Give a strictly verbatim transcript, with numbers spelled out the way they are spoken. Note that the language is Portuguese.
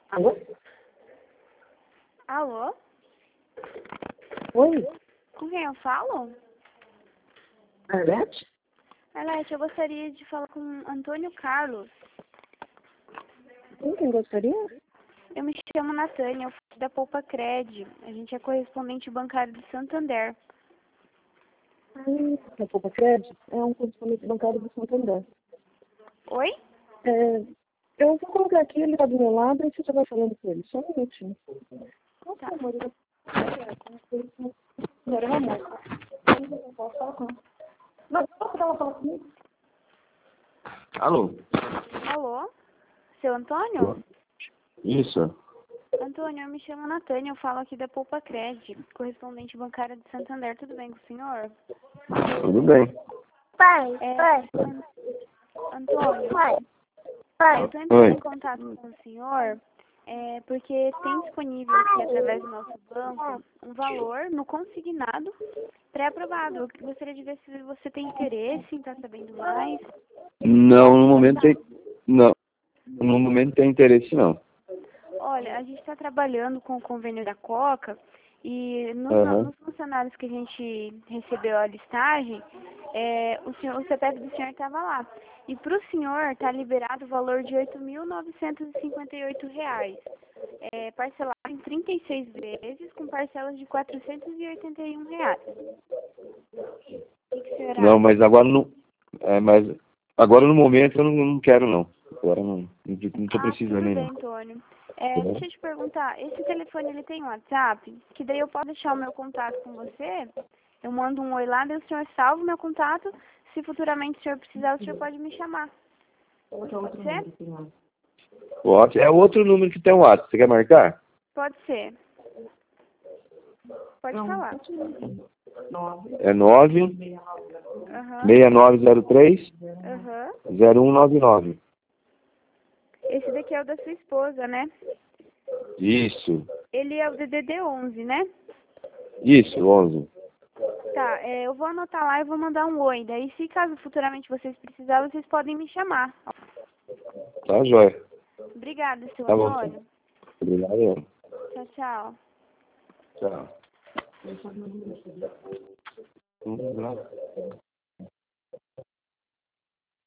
Alô? Alô? Oi? Com quem eu falo? Arlete? Arlete, eu gostaria de falar com Antônio Carlos. Com quem gostaria? Eu me chamo Natânia, eu falo da Poupa Cred. A gente é correspondente bancário do Santander. Ah, a Poupa Cred é um correspondente bancário do Santander. Oi? É, eu vou colocar aqui, ele está do meu lado, e você já vai falando com ele. Só um minutinho. Qual que é o amor? Não, era uma moça. Eu posso falar com ela. Não, posso dar uma fala comigo? Alô? Alô? Seu Antônio? Isso. Antônio, eu me chamo Natânia, eu falo aqui da Poupa Cred, correspondente bancária do Santander. Tudo bem com o senhor? Tudo bem. Pai, É, pai, An- Antônio, pai, eu pai. estou entrando Oi. em contato com o senhor é, porque tem disponível aqui através do nosso banco um valor no consignado pré-aprovado. Eu gostaria de ver se você tem interesse em estar sabendo mais. Não, no momento tem... Não. No momento tem interesse, não. Olha, a gente está trabalhando com o convênio da Coca e nos, Aham. nos funcionários que a gente recebeu a listagem, é, o, senhor, o C P F do senhor estava lá. E para o senhor está liberado o valor de oito mil novecentos e cinquenta e oito reais, é, parcelado em trinta e seis vezes, com parcelas de quatrocentos e oitenta e um reais. O que, que o senhor acha? Não, mas agora não... É, mas agora no momento eu não, não quero, não. Agora não, não, não tô Ah, precisando tudo nem bem, não. Antônio. É, deixa eu te perguntar, esse telefone ele tem WhatsApp? Que daí eu posso deixar o meu contato com você? Eu mando um oi lá, daí o senhor salva o meu contato. Se futuramente o senhor precisar, o senhor pode me chamar. Pode ser? O WhatsApp é outro número que tem o WhatsApp. Você quer marcar? Pode ser. Pode falar. É nove Aham. seis nove zero três Aham. zero um nove nove. Esse daqui é o da sua esposa, né? Isso. Ele é o D D D onze, né? Isso, onze. Tá, é, eu vou anotar lá e vou mandar um oi. Daí, se caso futuramente vocês precisarem, vocês podem me chamar. Tá, joia. Obrigada, seu Tá bom. Antônio. Obrigado. Tchau, tchau. Tchau. Hum, bravo.